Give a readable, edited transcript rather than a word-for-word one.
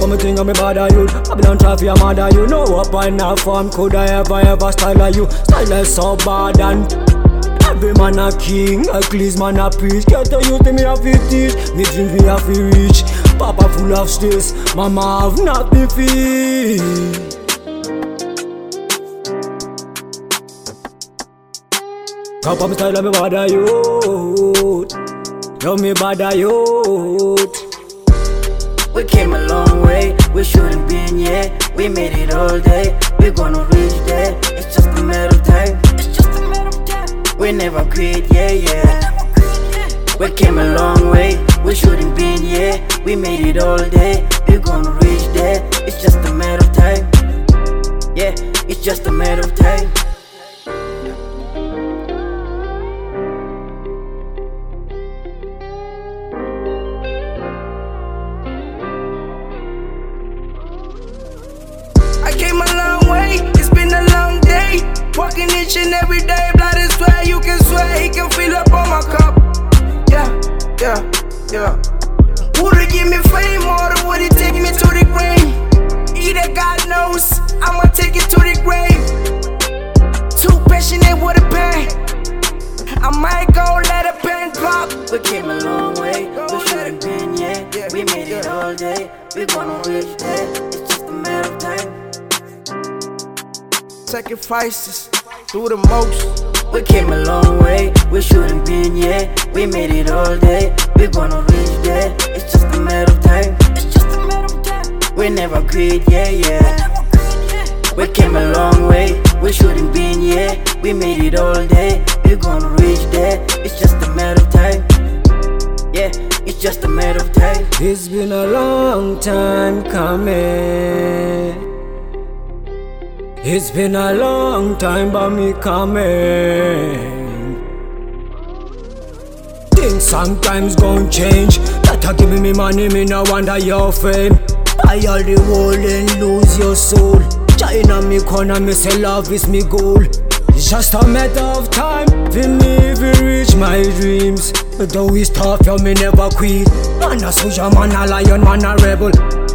come and think of me bother you. I be on try for your mother, you know what in a form could I ever style like you? Style is so bad and every man a king, a clean man a preach. Get to use me have to teach, me dream me have to reach. Papa full of stress, mama have nothing feel. Come up style me bother youth, love me bother youth. We came a long way, we shouldn't been yet. We made it all day, we gonna reach there. It's just a matter of time, it's just a matter of time. We never quit, yeah. We came a long way, we shouldn't been yet. We made it all day, we gonna reach there. It's just a matter of time, yeah, it's just a matter of time. I came a long way, it's been a long day. Walking each and every day, blood is swear, you can swear, he can fill up on my cup. Yeah. Would it give me fame or would it take me to the grave? Either God knows, I'ma take it to the grave. Too passionate with a pen, I might go let a pen pop. We came a long way, we shouldn't been yet. We made it all day, we gonna reach there. It's just a matter of time. Sacrifices, do the most. We came a long way, we shouldn't been yet. We made it all day, we gonna reach there. It's just a matter of time, it's just a matter of time. We never quit, yeah. We came a long way, we shouldn't been yet. We made it all day, we gonna reach there. It's just a matter of time, yeah, it's just a matter of time. It's been a long time coming. It's been a long time but me coming. Things sometimes gon' change. That a giving me money, me no wonder your fame. Buy all the world and lose your soul. China me corner, me say love is me goal. It's just a matter of time for me to reach my dreams. Though it's tough, yo, me never quit. Man a soldier, man a lion, man a rebel.